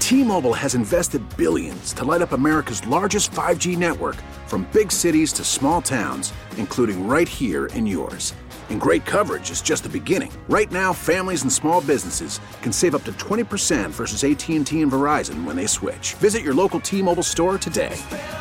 T-Mobile has invested billions to light up America's largest 5G network, from big cities to small towns, including right here in yours. And great coverage is just the beginning. Right now, families and small businesses can save up to 20% versus AT&T and Verizon when they switch. Visit your local T-Mobile store today.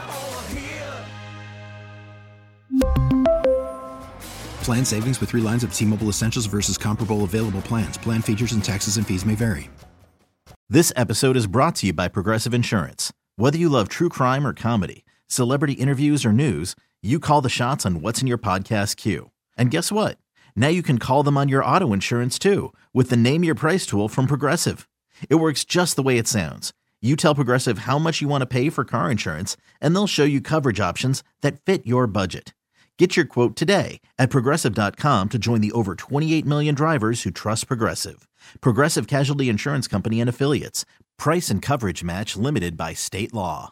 Plan savings with 3 lines of T-Mobile Essentials versus comparable available plans. Plan features and taxes and fees may vary. This episode is brought to you by Progressive Insurance. Whether you love true crime or comedy, celebrity interviews or news, you call the shots on what's in your podcast queue. And guess what? Now you can call them on your auto insurance too with the Name Your Price tool from Progressive. It works just the way it sounds. You tell Progressive how much you want to pay for car insurance, and they'll show you coverage options that fit your budget. Get your quote today at Progressive.com to join the over 28 million drivers who trust Progressive. Progressive Casualty Insurance Company and Affiliates. Price and coverage match limited by state law.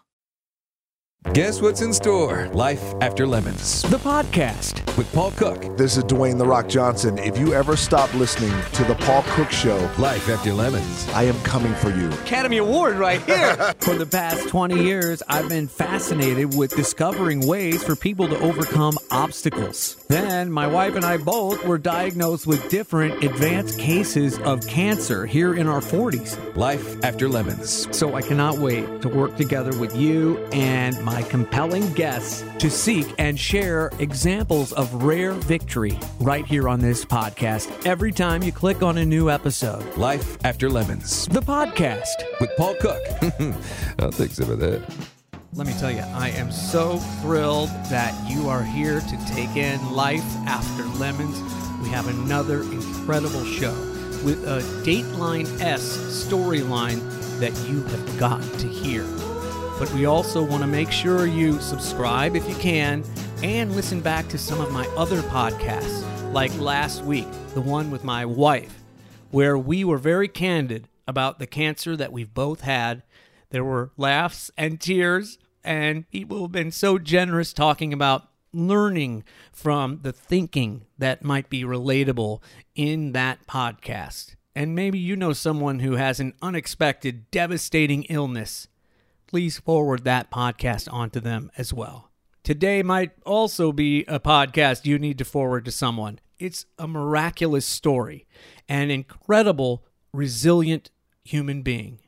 Guess what's in store? Life After Lemons, the podcast with Paul Cook. This is Dwayne "The Rock" Johnson. If you ever stop listening to the Paul Cook Show, Life After Lemons, I am coming for you. Academy Award right here. For the past 20 years, I've been fascinated with discovering ways for people to overcome obstacles. Then my wife and I both were diagnosed with different advanced cases of cancer here in our 40s. Life After Lemons. So I cannot wait to work together with you and my compelling guests to seek and share examples of rare victory right here on this podcast every time you click on a new episode. Life After Lemons, the podcast with Paul Cook. I'll take some of that. Let me tell you, I am so thrilled that you are here to take in Life After Lemons. We have another incredible show with a Dateline-esque storyline that you have got to hear. But we also want to make sure you subscribe if you can and listen back to some of my other podcasts, like last week, the one with my wife, where we were very candid about the cancer that we've both had. There were laughs and tears, and people have been so generous talking about learning from the thinking that might be relatable in that podcast. And maybe you know someone who has an unexpected, devastating illness. Please forward that podcast on to them as well. Today might also be a podcast you need to forward to someone. It's a miraculous story, an incredible, resilient human being.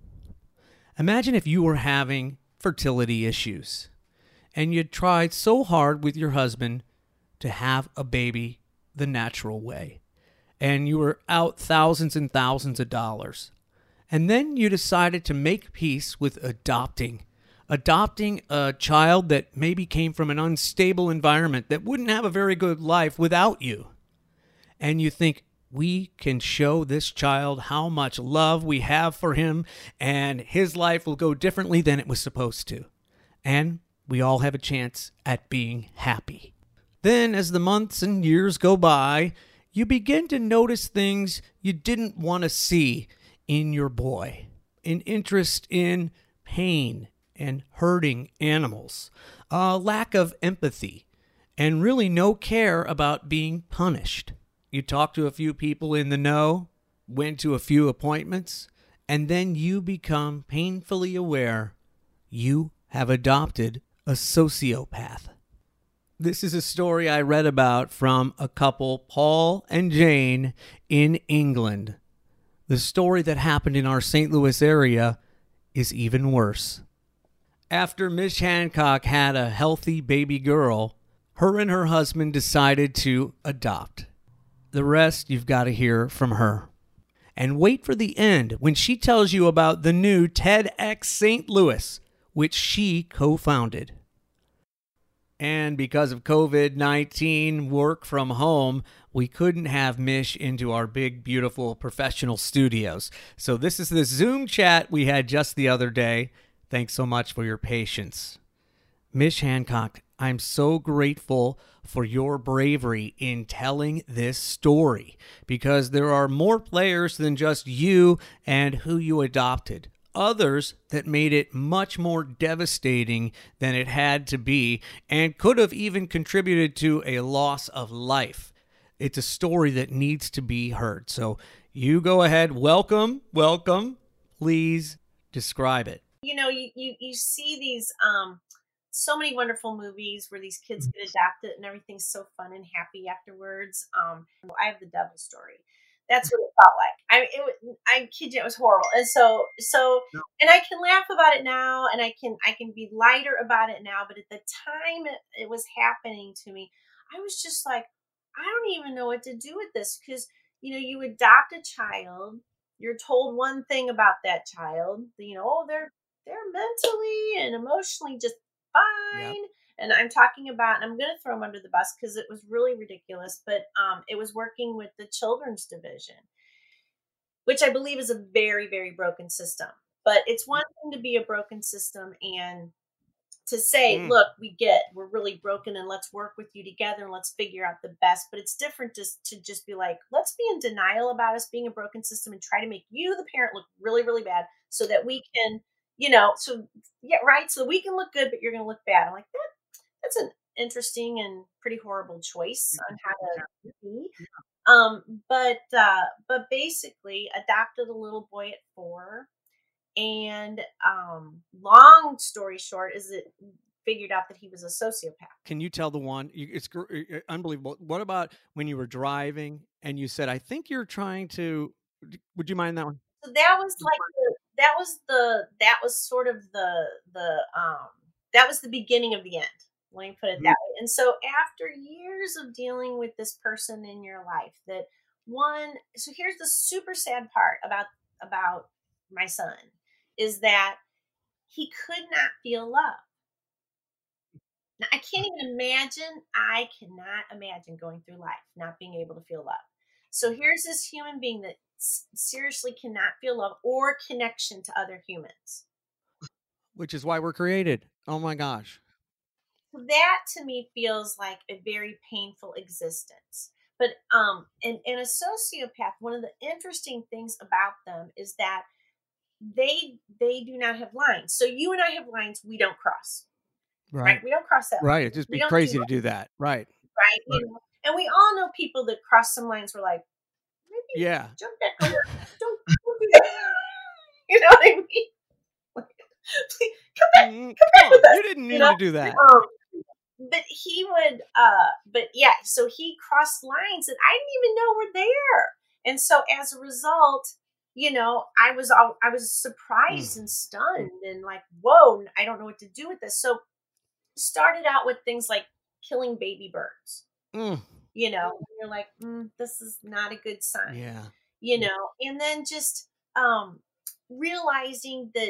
Imagine if you were having fertility issues and you tried so hard with your husband to have a baby the natural way, and you were out thousands and thousands of dollars. And then you decided to make peace with adopting a child that maybe came from an unstable environment that wouldn't have a very good life without you. And you think, we can show this child how much love we have for him, and his life will go differently than it was supposed to. And we all have a chance at being happy. Then, as the months and years go by, you begin to notice things you didn't want to see in your boy. An interest in pain and hurting animals, a lack of empathy, and really no care about being punished. You talk to a few people in the know, went to a few appointments, and then you become painfully aware you have adopted a sociopath. This is a story I read about from a couple, Paul and Jane, in England. The story that happened in our St. Louis area is even worse. After Miss Hancock had a healthy baby girl, her and her husband decided to adopt. The rest you've got to hear from her. And wait for the end when she tells you about the new TEDx St. Louis, which she co-founded. And because of COVID-19 work from home, we couldn't have Mish into our big, beautiful professional studios. So this is the Zoom chat we had just the other day. Thanks so much for your patience. Mish Hancock, I'm so grateful for your bravery in telling this story, because there are more players than just you and who you adopted. Others that made it much more devastating than it had to be and could have even contributed to a loss of life. It's a story that needs to be heard. So you go ahead. Welcome. Please Describe it. You see these so many wonderful movies where these kids get adopted and everything's so fun and happy afterwards. I have the Devil Story. That's what it felt like. I kid you, it was horrible. And so, and I can laugh about it now, and I can be lighter about it now. But at the time it was happening to me, I was just like, I don't even know what to do with this, because you adopt a child, you're told one thing about that child, they're mentally and emotionally just fine. Yep. And I'm talking about, and I'm going to throw them under the bus because it was really ridiculous, but it was working with the children's division, which I believe is a very, very broken system. But it's one thing to be a broken system and to say, look, we're really broken and let's work with you together and let's figure out the best. But it's different to just be like, let's be in denial about us being a broken system and try to make you, the parent, look really, really bad so that we can, so we can look good, but you're going to look bad. I'm like, that's an interesting and pretty horrible choice on how to be. But basically adopted a little boy at 4. And long story short is it figured out that he was a sociopath. Can you tell the one? It's unbelievable. What about when you were driving and you said, I think you're trying to, would you mind that one? So that was like, that was the beginning of the end. Let me put it that way. And so after years of dealing with this person in your life, so here's the super sad part about my son, is that he could not feel love. Now, I cannot imagine going through life not being able to feel love. So here's this human being that seriously cannot feel love or connection to other humans. Which is why we're created. Oh my gosh. That to me feels like a very painful existence. But in a sociopath, one of the interesting things about them is that they do not have lines. So you and I have lines we don't cross. Right? We don't cross that line. Right. It'd just be crazy to do that. Right. Right. And we all know people that cross some lines. We're like, maybe jump back over. Don't do that. You know what I mean? Please, come back with us. You didn't need to do that. But he would, so he crossed lines that I didn't even know were there. And so as a result, I was surprised and stunned and like, whoa, I don't know what to do with this. So started out with things like killing baby birds, and you're like, this is not a good sign, and then just realizing that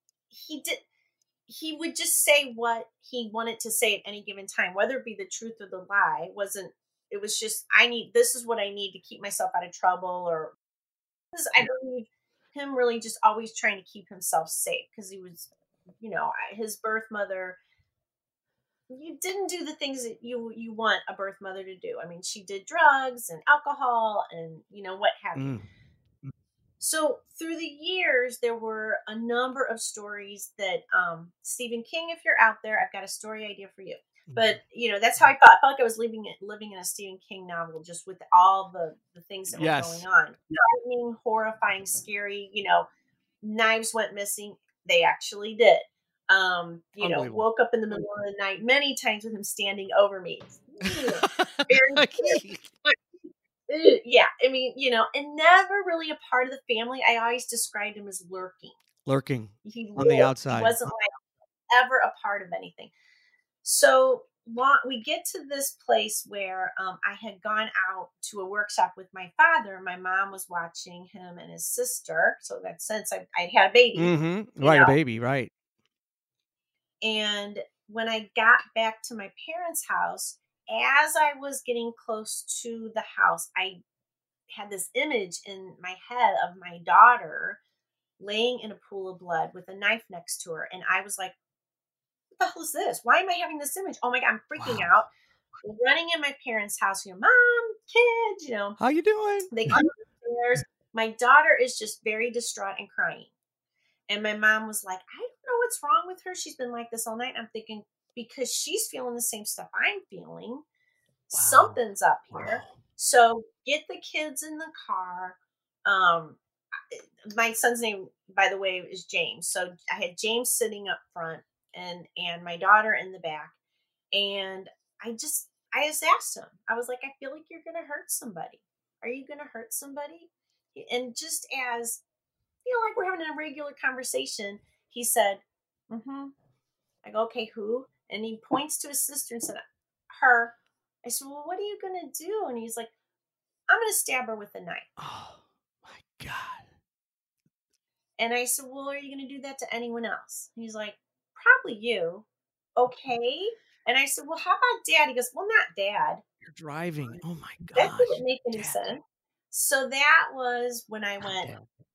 he would just say what he wanted to say at any given time, whether it be the truth or the lie. It was just, this is what I need to keep myself out of trouble, or I believe him really just always trying to keep himself safe, because he was, his birth mother, you didn't do the things that you want a birth mother to do. I mean, she did drugs and alcohol and, what have you. So through the years, there were a number of stories that Stephen King, if you're out there, I've got a story idea for you. But, that's how I felt. I felt like I was living in a Stephen King novel, just with all the things that were going on. Frightening, horrifying, scary, knives went missing. They actually did. Woke up in the middle of the night many times with him standing over me. Yeah, I mean, and never really a part of the family. I always described him as lurking on the outside. He wasn't like ever a part of anything. So we get to this place where I had gone out to a workshop with my father. My mom was watching him and his sister. So that sense I'd had a baby. Mm-hmm. Right, a baby, right. And when I got back to my parents' house, as I was getting close to the house, I had this image in my head of my daughter laying in a pool of blood with a knife next to her. And I was like, what the hell is this? Why am I having this image? Oh my God, I'm freaking out. Running in my parents' house, mom, kids, How you doing? They come upstairs. My daughter is just very distraught and crying. And my mom was like, I don't know what's wrong with her. She's been like this all night. I'm thinking, because she's feeling the same stuff I'm feeling. Something's up here. So get the kids in the car. my son's name, by the way, is James. So I had James sitting up front and my daughter in the back. And I just asked him, I was like, I feel like you're going to hurt somebody. Are you going to hurt somebody? And just as, like we're having a regular conversation, he said, mm-hmm. I go, okay, who? And he points to his sister and said, her. I said, well, what are you going to do? And he's like, I'm going to stab her with a knife. Oh, my God. And I said, well, are you going to do that to anyone else? And he's like, probably you. Okay. And I said, well, how about Dad? He goes, well, not Dad. You're driving. Oh, my God. That didn't make any sense. So that was when I went,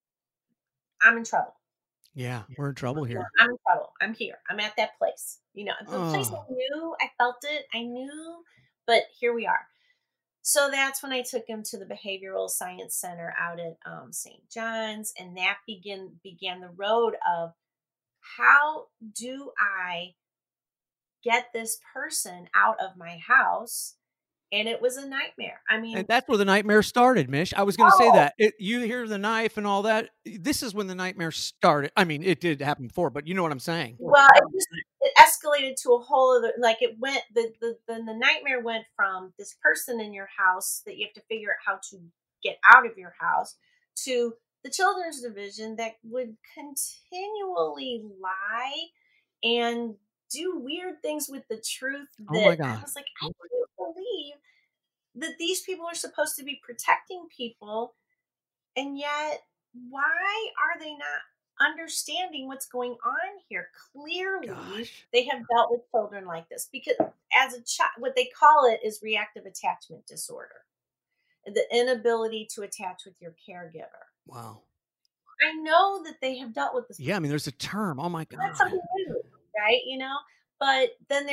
I'm in trouble. Yeah, we're in trouble here. I'm in trouble. I'm here. I'm at that place. The place I knew, I felt it. I knew, but here we are. So that's when I took him to the Behavioral Science Center out at St. John's. And that began the road of how do I get this person out of my house? And it was a nightmare. I mean, and that's where the nightmare started, Mish. I was going to say that. You hear the knife and all that. This is when the nightmare started. I mean, it did happen before, but you know what I'm saying. Well, it escalated to a whole other, like it went, the nightmare went from this person in your house that you have to figure out how to get out of your house to the children's division that would continually lie and do weird things with the truth. That oh my God. I was like, I can't believe that these people are supposed to be protecting people, and yet why are they not understanding what's going on here? Clearly, they have dealt with children like this because as a child, what they call it is reactive attachment disorder, the inability to attach with your caregiver. Wow. I know that they have dealt with this. Yeah, I mean, there's a term. Oh my God. That's something new, right? But then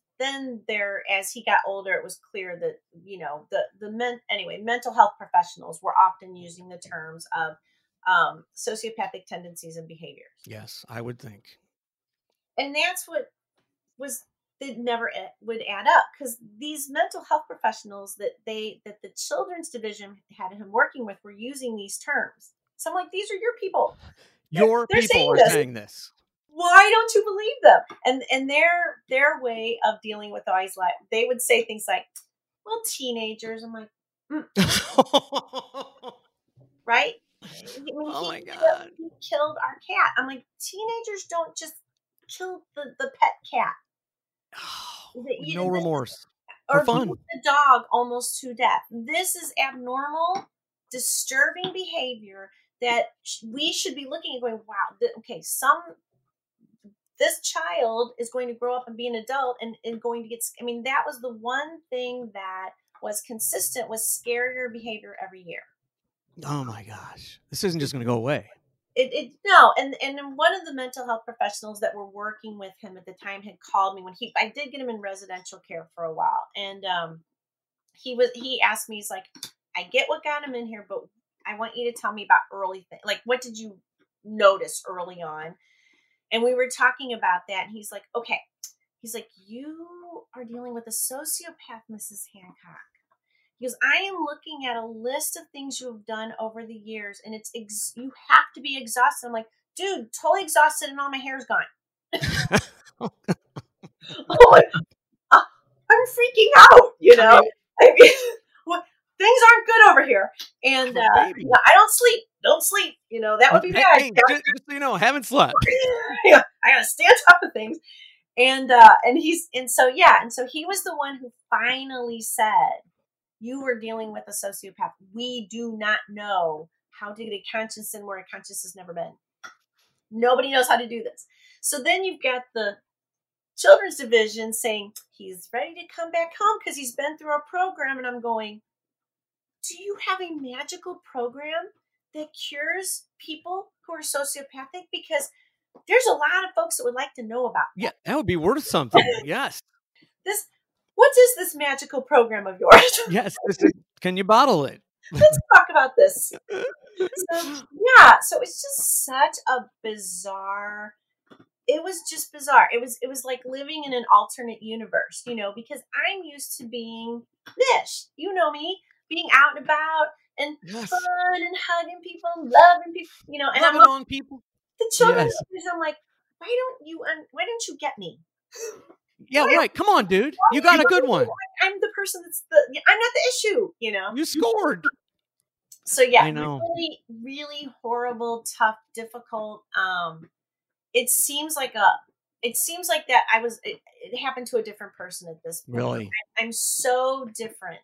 as he got older, it was clear that, mental health professionals were often using the terms of sociopathic tendencies and behaviors. Yes, I would think. And that's what that never would add up, because these mental health professionals that the children's division had him working with were using these terms. So I'm like, these are your people. Your people are saying this. Why don't you believe them? And their way of dealing with always like, they would say things like, well, teenagers. I'm like, right? Oh my God. He killed our cat. I'm like, teenagers don't just kill the pet cat. No remorse. Or fun. beat the dog almost to death. This is abnormal, disturbing behavior that we should be looking at going, wow, this child is going to grow up and be an adult and going to get, that was the one thing that was consistent, was scarier behavior every year. Oh my gosh. This isn't just going to go away. No. And one of the mental health professionals that were working with him at the time had called me I did get him in residential care for a while. And he asked me, he's like, I get what got him in here, but I want you to tell me about early things. Like, what did you notice early on? And we were talking about that. And he's like, okay. He's like, you are dealing with a sociopath, Mrs. Hancock. He goes, I am looking at a list of things you have done over the years, and you have to be exhausted. I'm like, dude, totally exhausted, and all my hair's gone. I'm freaking out, things aren't good over here. And I don't sleep. Don't sleep. That would be bad. Hey, just so you know, haven't slept. Yeah, I gotta stay on top of things. And so he was the one who finally said, you were dealing with a sociopath. We do not know how to get a conscience in where a conscience has never been. Nobody knows how to do this. So then you've got the children's division saying he's ready to come back home because he's been through our program. And I'm going, do you have a magical program that cures people who are sociopathic? Because there's a lot of folks that would like to know about that. Yeah, that would be worth something. Yes. What is this magical program of yours? Yes. Can you bottle it? Let's talk about this. So it's just such a bizarre. It was just bizarre. It was like living in an alternate universe, because I'm used to being Mish. You know me, being out and about, and Yes. fun and hugging people, and loving people, and Loving I'm on people. the children. Yes. I'm like, why don't you get me? Yeah, right. Come on, dude. You got a good one. I'm the person I'm not the issue, You scored. So yeah, I know. really, really horrible, tough, difficult. It seems like that it happened to a different person at this point. Really? I'm so different.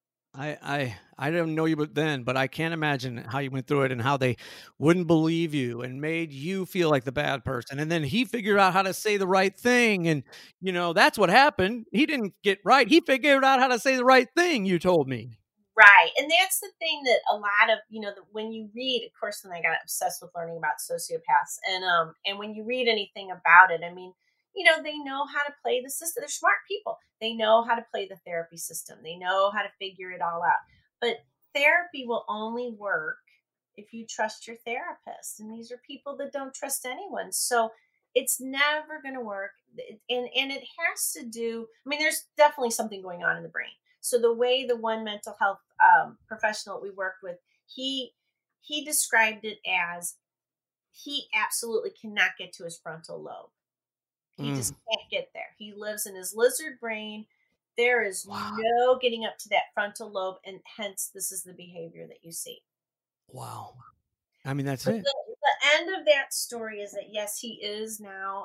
I didn't know you then, but I can't imagine how you went through it and how they wouldn't believe you and made you feel like the bad person. And then he figured out how to say the right thing. And, that's what happened. He didn't get right. He figured out how to say the right thing, you told me. Right. And that's the thing that a lot of, when you read, of course, then I got obsessed with learning about sociopaths. And when you read anything about it, I mean, they know how to play the system. They're smart people. They know how to play the therapy system. They know how to figure it all out. But therapy will only work if you trust your therapist. And these are people that don't trust anyone. So it's never going to work. And it has to do, I mean, there's definitely something going on in the brain. So the way the one mental health professional we worked with, he described it as he absolutely cannot get to his frontal lobe. He just can't get there. He lives in his lizard brain. There is no getting up to that frontal lobe, and hence this is the behavior that you see. Wow. I mean, that's it. The end of that story is that yes, he is now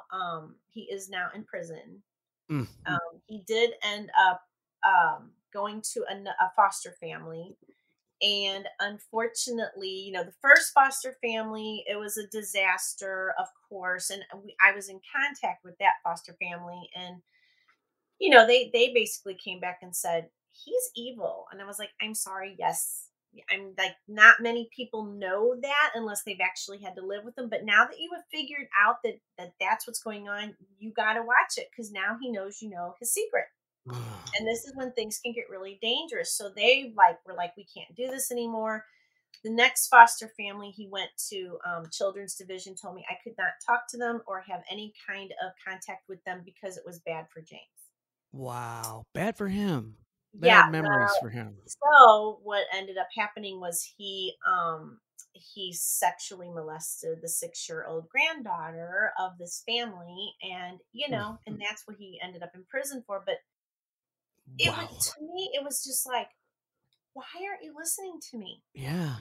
in prison. He did end up going to a foster family. And unfortunately, the first foster family, it was a disaster, of course. And I was in contact with that foster family. And, they basically came back and said, he's evil. And I was like, I'm sorry. Yes. I'm like, not many people know that unless they've actually had to live with them. But now that you have figured out that that's what's going on, you got to watch it because now he knows, his secret. And this is when things can get really dangerous. So they were like, we can't do this anymore. The next foster family he went to, Children's Division, told me I could not talk to them or have any kind of contact with them because it was bad for James. Wow. Bad for him. Bad memories for him. So what ended up happening was he sexually molested the 6-year-old granddaughter of this family. And, and that's what he ended up in prison for. But to me, it was just like, why aren't you listening to me? Yeah.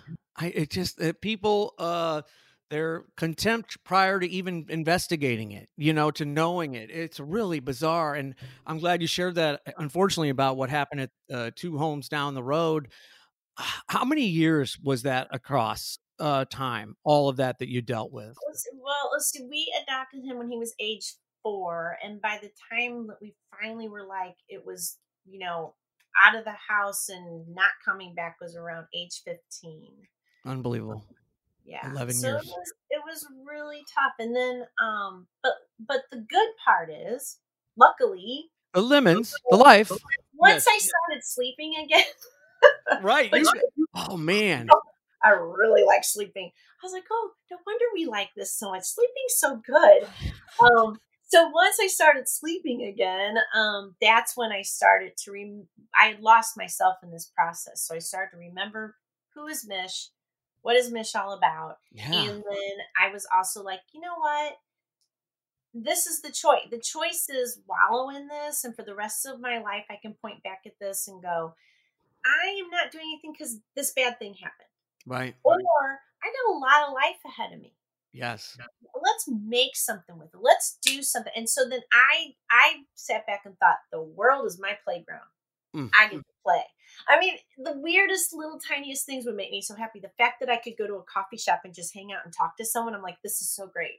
People, their contempt prior to even investigating it, to knowing it. It's really bizarre. And I'm glad you shared that, unfortunately, about what happened at 2 homes down the road. How many years was that across time, all of that you dealt with? Well, let's see. We adopted him when he was age 4. And by the time that we finally were it was, out of the house and not coming back was around age 15. Unbelievable. Yeah. 11 so years. It was really tough. And then, but the good part is, luckily, the lemons, the life. Once I started sleeping again. Right. Oh, man. I really like sleeping. I was like, oh, no wonder we like this so much. Sleeping's so good. So once I started sleeping again, that's when I started to I had lost myself in this process. So I started to remember who is Mish, what is Mish all about? Yeah. And then I was also like, you know what? This is the choice. The choice is wallow in this. And for the rest of my life, I can point back at this and go, I am not doing anything because this bad thing happened. Right. Or I got a lot of life ahead of me. Yes. Let's make something with it. Let's do something. And so then I sat back and thought, the world is my playground. I get to play. I mean, the weirdest little tiniest things would make me so happy. The fact that I could go to a coffee shop and just hang out and talk to someone, I'm like, this is so great.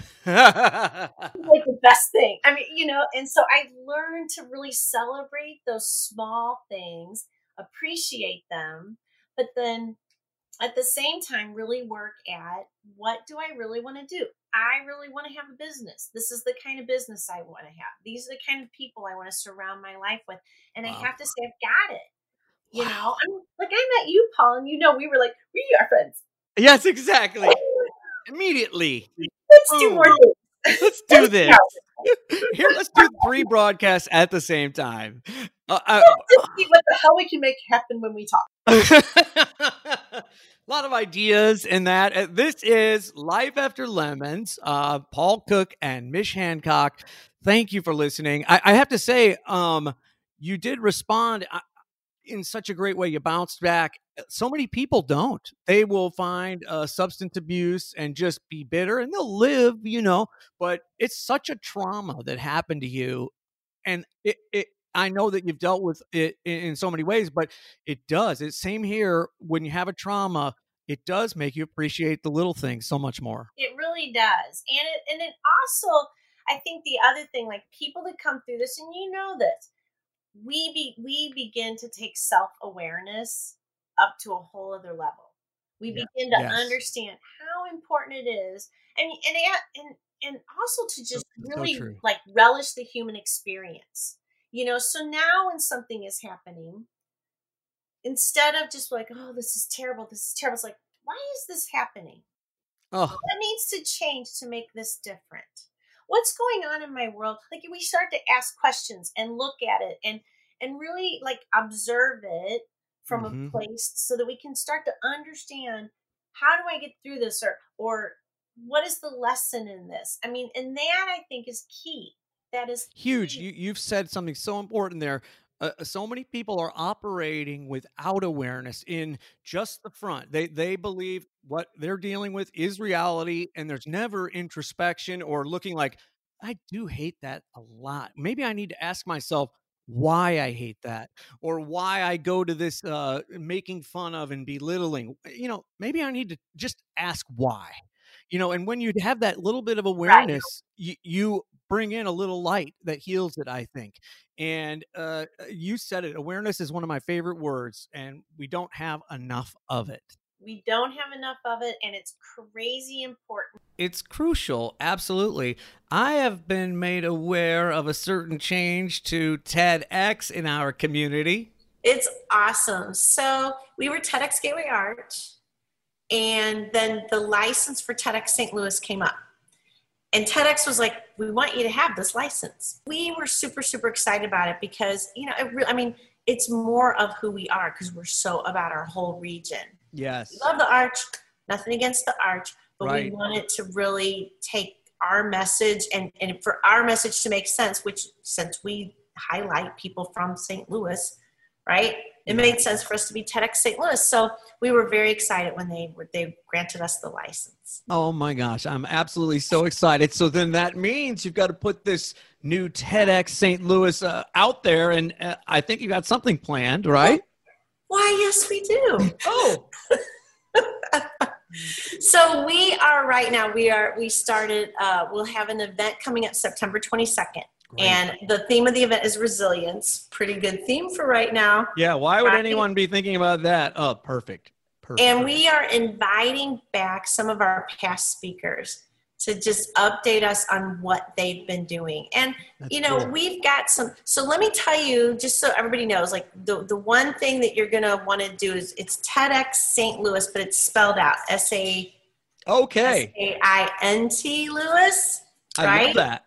Like the best thing. I mean, and so I learned to really celebrate those small things, appreciate them, but then at the same time, really work at what do I really want to do? I really want to have a business. This is the kind of business I want to have. These are the kind of people I want to surround my life with. And I have to say, I've got it. I met you, Paul, and we were like, we are friends. Yes, exactly. Immediately. Let's do more things. Let's do this. Here, let's do 3 broadcasts at the same time. Let's see what the hell we can make happen when we talk. A lot of ideas in that. This is Life After Lemons. Paul Cook and Mish Hancock. Thank you for listening. I have to say, you did respond in such a great way. You bounced back. So many people don't. They will find substance abuse and just be bitter, and they'll live, but it's such a trauma that happened to you. And I know that you've dealt with it in so many ways, but it does. It's same here. When you have a trauma, it does make you appreciate the little things so much more. It really does. And it also, I think the other thing, like people that come through this, and this, we begin to take self-awareness up to a whole other level. We begin to understand how important it is, and also to just really like relish the human experience. So now when something is happening, instead of just like, oh, this is terrible, it's like, why is this happening? Oh, what needs to change to make this different? What's going on in my world? Like we start to ask questions and look at it and really like observe it from a place so that we can start to understand, how do I get through this, or what is the lesson in this? I mean, and that I think is key. That is huge. You've said something so important there. So many people are operating without awareness in just the front. They believe what they're dealing with is reality, and there's never introspection or looking like, I do hate that a lot. Maybe I need to ask myself why I hate that, or why I go to this making fun of and belittling. Maybe I need to just ask why. And when you have that little bit of awareness, you bring in a little light that heals it, I think. And you said it, awareness is one of my favorite words, and we don't have enough of it. We don't have enough of it, and it's crazy important. It's crucial, absolutely. I have been made aware of a certain change to TEDx in our community. It's awesome. So we were TEDx Gateway Arch, and then the license for TEDx St. Louis came up. And TEDx was like, we want you to have this license. We were super, super excited about it because, it's more of who we are because we're so about our whole region. Yes. We love the Arch, nothing against the Arch, but we wanted to really take our message and for our message to make sense, which since we highlight people from St. Louis, right? It made sense for us to be TEDx St. Louis. So we were very excited when they granted us the license. Oh my gosh, I'm absolutely so excited. So then that means you've got to put this new TEDx St. Louis out there, and I think you got something planned, right? Why, yes, we do. Oh. So we are right now, we started, we'll have an event coming up September 22nd. Great. And the theme of the event is resilience. Pretty good theme for right now. Yeah, why would anyone be thinking about that? Oh, perfect. And we are inviting back some of our past speakers to just update us on what they've been doing. And, cool. We've got so let me tell you, just so everybody knows, like the one thing that you're going to want to do is it's TEDx St. Louis, but it's spelled out S-A-I-N-T Louis, right? I love that.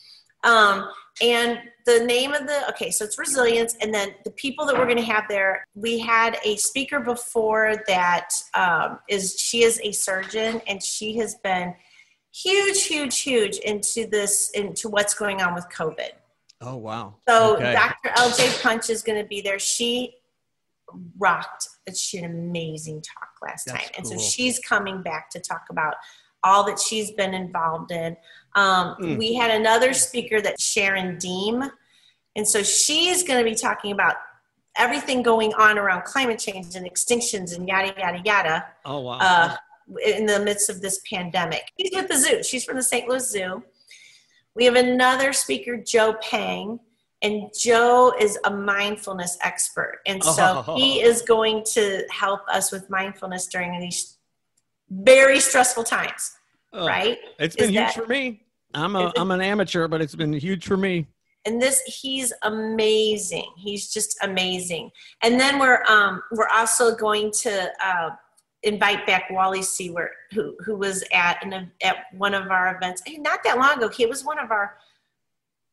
And the name of so it's resilience. And then the people that we're going to have there, we had a speaker before that, she is a surgeon, and she has been huge into what's going on with COVID. Oh, wow. So okay. Dr. LJ Punch is going to be there. She rocked. She had an amazing talk last time. And cool. So she's coming back to talk about all that she's been involved in. We had another speaker that's Sharon Deem. And so she's going to be talking about everything going on around climate change and extinctions and yada, yada, yada. Oh, wow. In the midst of this pandemic. She's with the zoo. She's from the St. Louis Zoo. We have another speaker, Joe Pang. And Joe is a mindfulness expert. And so he is going to help us with mindfulness during these very stressful times, right? It's been huge for me. I'm an amateur, but it's been huge for me. And he's amazing. He's just amazing. And then we're also going to invite back Wally Seward, who was at one of our events not that long ago. He was one of our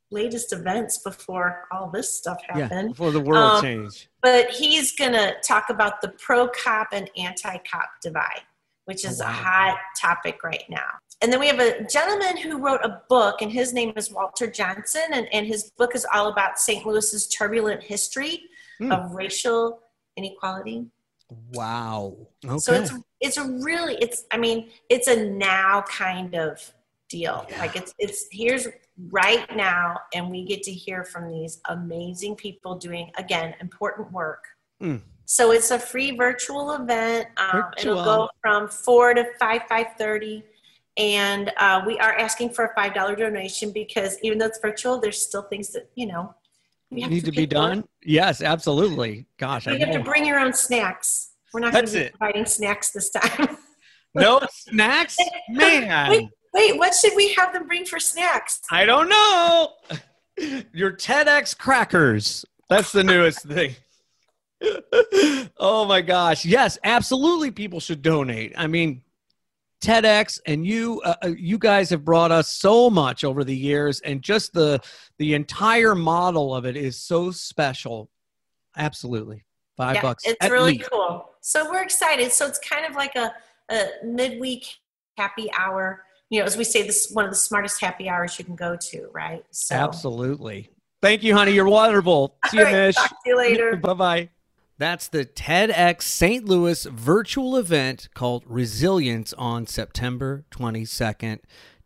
latest events before all this stuff happened. Yeah, before the world changed. But he's going to talk about the pro-cop and anti-cop divide, which is a hot topic right now. And then we have a gentleman who wrote a book, and his name is Walter Johnson, and his book is all about St. Louis's turbulent history of racial inequality. Wow. Okay. So it's a now kind of deal. Yeah. Like it's here's right now, and we get to hear from these amazing people doing, again, important work. So it's a free virtual event. It'll go from 4 to 5:30. And we are asking for a $5 donation because even though it's virtual, there's still things that, we have need to be done. Yes, absolutely. Gosh, you have to bring your own snacks. We're not going to be providing snacks this time. No snacks? Man. Wait, what should we have them bring for snacks? I don't know. Your TEDx crackers. That's the newest thing. Oh my gosh. Yes, absolutely. People should donate. I mean, TEDx and you guys have brought us so much over the years, and just the entire model of it is so special. Absolutely. $5. It's really cool. So we're excited. So it's kind of like a midweek happy hour. As we say, this one of the smartest happy hours you can go to, right? So. Absolutely. Thank you, honey. You're wonderful. See you, Mish. Talk to you later. Bye-bye. That's the TEDx St. Louis virtual event called Resilience on September 22nd.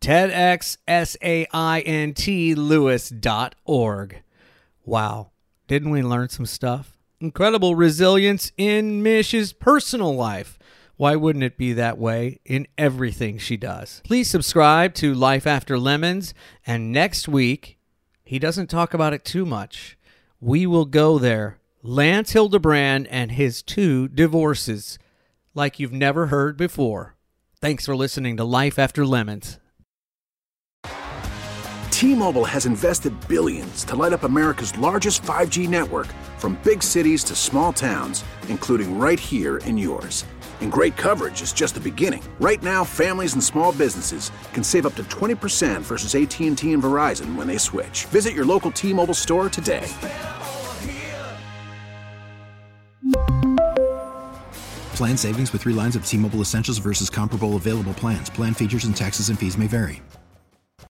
TEDxSaintLouis.org. Wow. Didn't we learn some stuff? Incredible resilience in Mish's personal life. Why wouldn't it be that way in everything she does? Please subscribe to Life After Lemons, and next week, he doesn't talk about it too much. We will go there. Lance Hildebrand and his 2 divorces, like you've never heard before. Thanks for listening to Life After Lemons. T-Mobile has invested billions to light up America's largest 5G network, from big cities to small towns, including right here in yours. And great coverage is just the beginning. Right now, families and small businesses can save up to 20% versus AT&T and Verizon when they switch. Visit your local T-Mobile store today. Plan savings with 3 lines of T-Mobile Essentials versus comparable available plans. Plan features and taxes and fees may vary.